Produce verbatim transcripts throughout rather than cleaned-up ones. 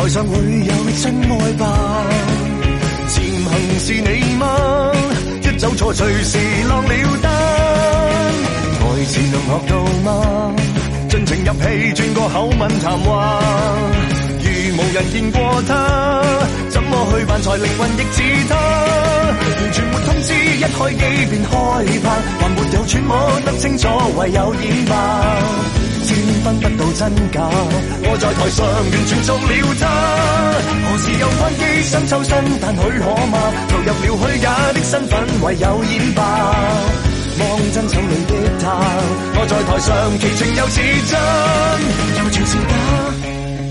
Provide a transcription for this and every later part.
台上會有真愛吧？潛行是你嗎？一走錯隨時落了單。台詞能學到嗎？盡情入戲轉個口吻談話。如無人見過他，怎麼去扮才靈魂亦似他？完全沒通知，一開機便開拍，還沒有揣摩得清楚，唯有演吧。先分不到真假，我在台上完全做了他。何時又關機想抽身，但許可嗎？投入了虛假的身份，唯有演吧。望真手裏的他，我在台上其情又似真，又全是假。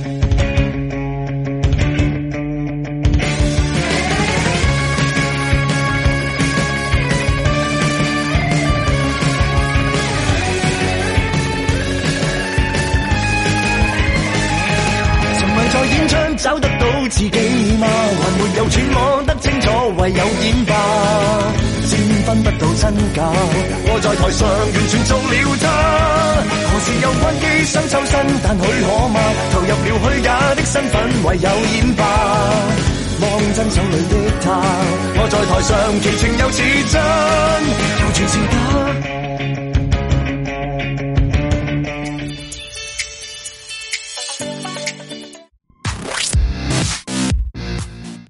找得到自己嗎？還沒有揣摩得清楚，唯有演吧。先分不到真假，我在台上完全做了他。何時又關機想抽身，但許可嗎？投入了虛假的身份，唯有演吧。望真手裏的他，我在台上其情又似真，又全是假。